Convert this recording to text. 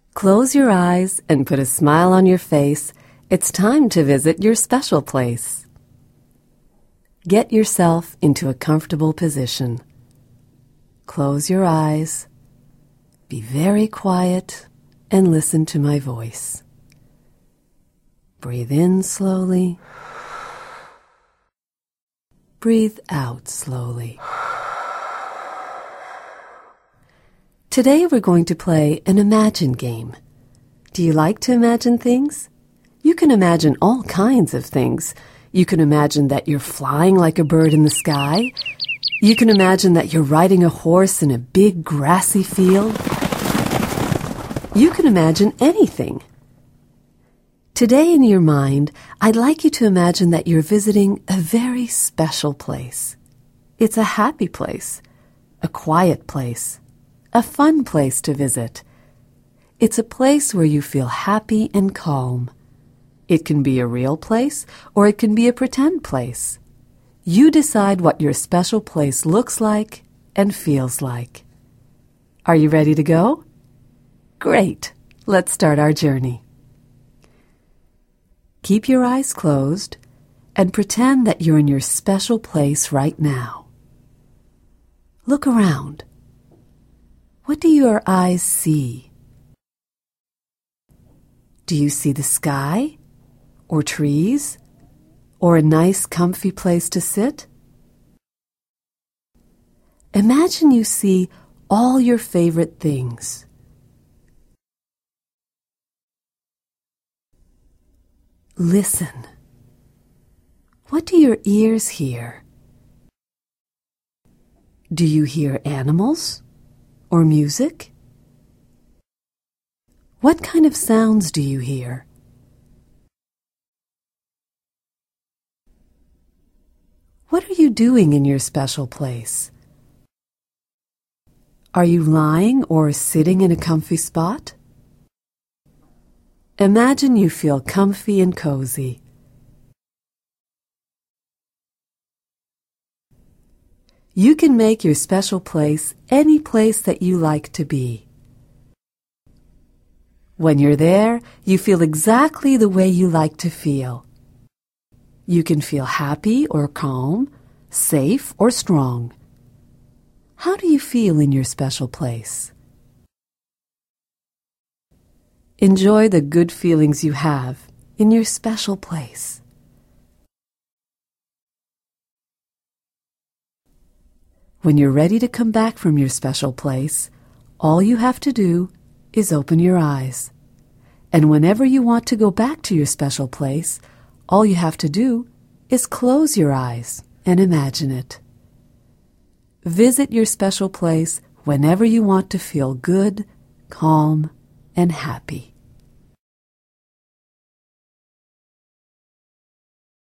Close your eyes and put a smile on your face. It's time to visit your special place. Get yourself into a comfortable position. Close your eyes. Be very quiet and listen to my voice. Breathe in slowly. Breathe out slowly. Today we're going to play an imagine game. Do you like to imagine things? You can imagine all kinds of things. You can imagine that you're flying like a bird in the sky. You can imagine that you're riding a horse in a big grassy field. You can imagine anything. Today in your mind, I'd like you to imagine that you're visiting a very special place. It's a happy place, a quiet place, a fun place to visit. It's a place where you feel happy and calm. It can be a real place or it can be a pretend place. You decide what your special place looks like and feels like. Are you ready to go? Great! Let's start our journey. Keep your eyes closed and pretend that you're in your special place right now. Look around. What do your eyes see? Do you see the sky, or trees, or a nice comfy place to sit? Imagine you see all your favorite things. Listen. What do your ears hear? Do you hear animals or music? What kind of sounds do you hear? What are you doing in your special place? Are you lying or sitting in a comfy spot? Imagine you feel comfy and cozy. You can make your special place any place that you like to be. When you're there, you feel exactly the way you like to feel. You can feel happy or calm, safe or strong. How do you feel in your special place? Enjoy the good feelings you have in your special place. When you're ready to come back from your special place, all you have to do is open your eyes. And whenever you want to go back to your special place, all you have to do is close your eyes and imagine it. Visit your special place whenever you want to feel good, calm, and happy.